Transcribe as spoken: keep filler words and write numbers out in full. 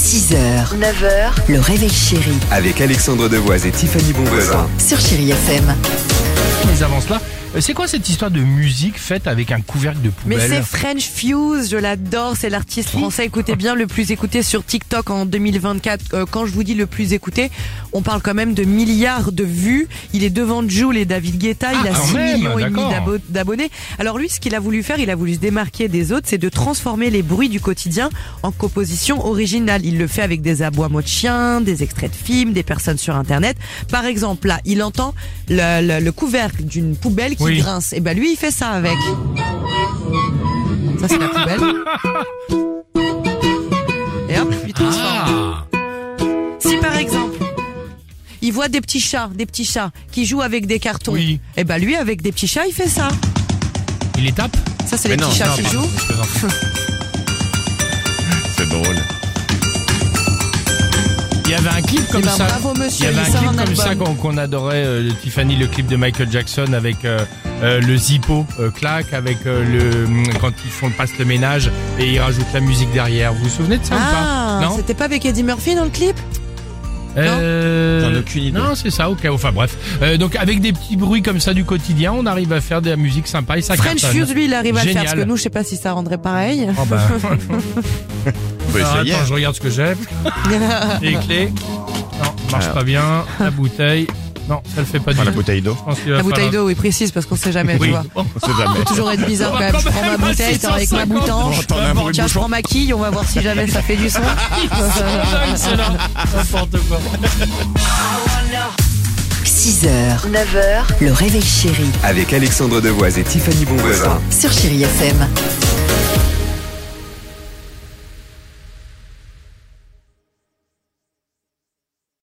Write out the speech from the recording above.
six heures, neuf heures, le réveil chéri Avec Alexandre Devoise et Tiffany Bonvoisin. sur Chéri F M. Mais avant cela, euh, c'est quoi cette histoire de musique faite avec un couvercle de Mais poubelle? c'est French Fuse, je l'adore, c'est l'artiste français, écoutez bien, le plus écouté sur TikTok en deux mille vingt-quatre. Euh, quand je vous dis le plus écouté, on parle quand même de milliards de vues. Il est devant Jul et David Guetta, il Ah, a quand six même, millions et demi d'accord. d'abo- d'abonnés. Alors lui, ce qu'il a voulu faire, il a voulu se démarquer des autres, c'est de transformer les bruits du quotidien en composition originale. Il le fait avec des aboiements de chiens, des extraits de films, des personnes sur internet. Par exemple, là, il entend le, le, le couvercle d'une poubelle qui Oui. grince. Et ben lui, il fait ça avec. Ça, c'est la poubelle. Et hop, il transforme. Ah, Si par exemple, il voit des petits chats, des petits chats qui jouent avec des cartons. Oui. Et ben lui, avec des petits chats, il fait ça. il les tape? Ça, c'est Mais les non, petits chats non, qui pardon, jouent. je plaisante. C'est drôle. Il y avait un clip comme Eh ben, ça. bravo, monsieur, il y avait il un sort clip un comme ça album. qu'on, qu'on adorait, euh, Tiffany, le clip de Michael Jackson avec euh, euh, le Zippo euh, claque, avec euh, le quand ils font le passe le ménage et ils rajoutent la musique derrière. Vous vous souvenez de ça ou Ah, pas? Non. c'était pas avec Eddie Murphy dans le clip? Euh, J'en ai aucune idée. Non, c'est ça. Ok. Enfin bref. Euh, donc avec des petits bruits comme ça du quotidien, on arrive à faire de la musique sympa et ça French cartonne. Fuse, lui, il arrive à le faire. Génial. Parce que nous, je sais pas si ça rendrait pareil. Oh bah. On peut Alors, essayer. attends, je regarde ce que j'ai. Les clés. Non, marche Alors. pas bien. La bouteille. Non, ça le fait pas du Enfin, la tout. bouteille d'eau. Je pense qu'il va La bouteille falloir- d'eau, oui, précise, parce qu'on sait jamais, Oui. tu vois. Oh. On sait jamais. Faut toujours être bizarre quand même. Je prends ma bouteille, t'es avec ma boutanche. T'en as un bruit de Tiens, je bouchon. prends ma quille, on va voir si jamais ça fait du son. C'est là. N'importe quoi. six heures, neuf heures, le réveil chéri Avec Alexandre Devoise et Tiffany Bonvoisin. sur Chéri F M.